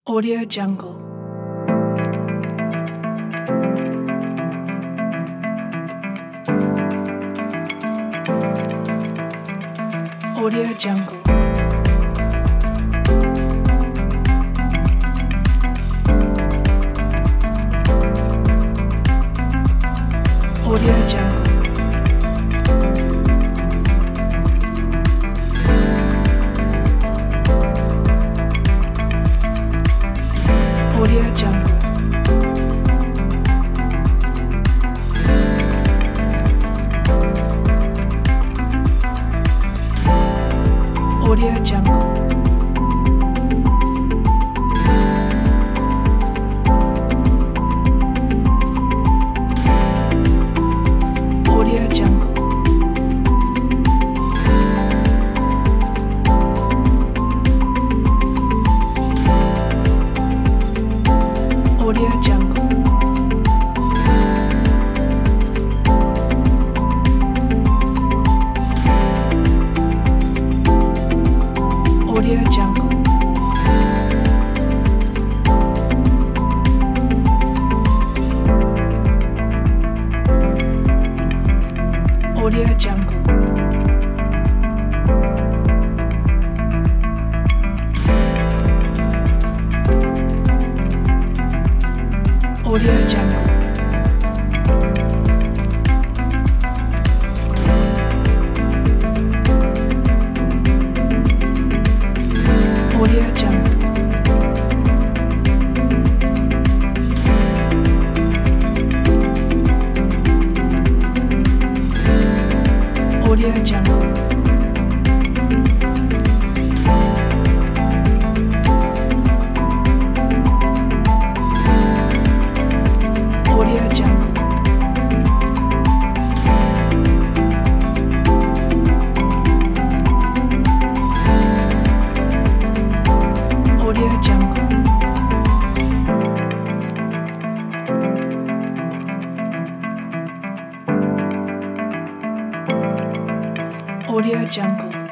Audio Jungle. Audio Jungle. Audio Jungle. Audio Jungle. Audio Jungle. Audio Jungle. Audio Jungle. Audio Jungle. Audio Jungle. Audio Jungle. Audio Jungle. Audio Jungle. Audio Jungle. Audio Jungle. Audio Jungle.